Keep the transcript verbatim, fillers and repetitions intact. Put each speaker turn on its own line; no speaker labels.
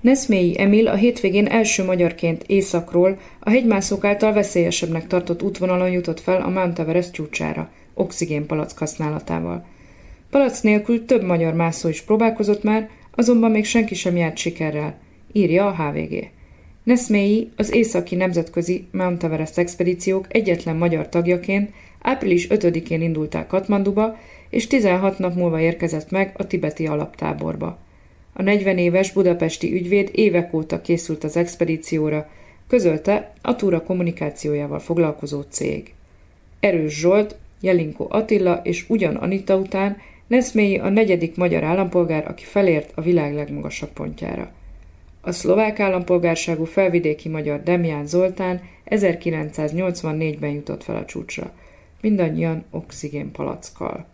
Neszmélyi Emil a hétvégén első magyarként északról a hegymászók által veszélyesebbnek tartott útvonalon jutott fel a Mount Everest csúcsára, oxigénpalack használatával. Palack nélkül több magyar mászó is próbálkozott már, azonban még senki sem járt sikerrel, írja a há vé gé. Neszmélyi az északi nemzetközi Mount Everest expedíciók egyetlen magyar tagjaként április ötödikén indult el Katmanduba, és tizenhat nap múlva érkezett meg a tibeti alaptáborba. A negyven éves budapesti ügyvéd évek óta készült az expedícióra, közölte a túra kommunikációjával foglalkozó cég. Erős Zsolt, Jelinkó Attila és ugyan Anita után Neszmélyi a negyedik magyar állampolgár, aki felért a világ legmagasabb pontjára. A szlovák állampolgárságú felvidéki magyar Demján Zoltán ezerkilencszáznyolcvannégyben jutott fel a csúcsra. Mindannyian oxigénpalackkal.